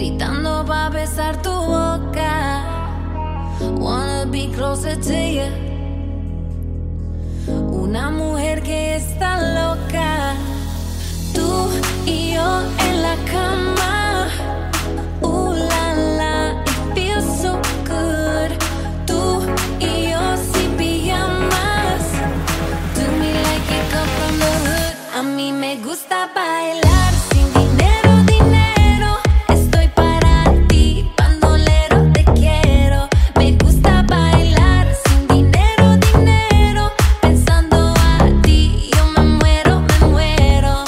gritando pa' besar tu boca. Wanna be closer to you. Una mujer que está loca. Tú y yo en la cama. La la, it feels so good. Tú y yo sin pijamas. Do me like you come from the hood. A mí me gusta bailar sin dinero, dinero. Estoy para ti, bandolero, te quiero. Me gusta bailar sin dinero, dinero. Pensando a ti, yo me muero, me muero.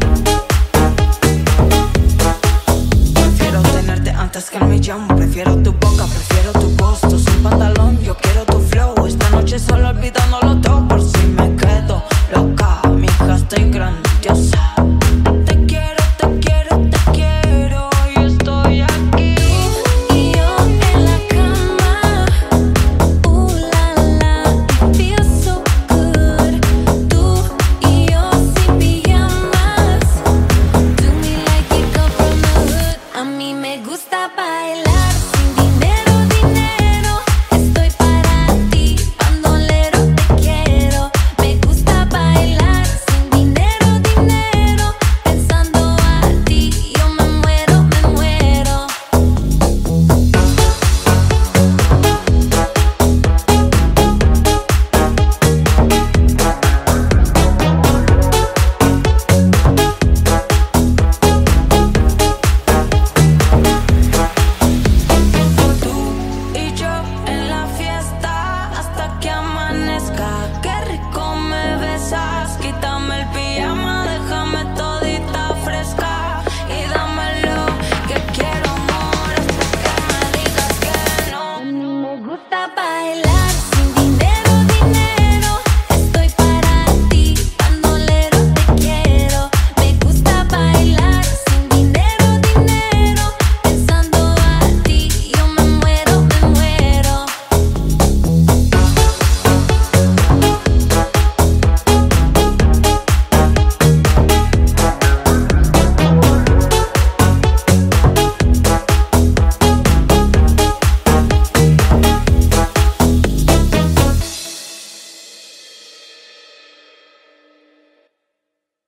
Prefiero tenerte antes que el millón. Prefiero tu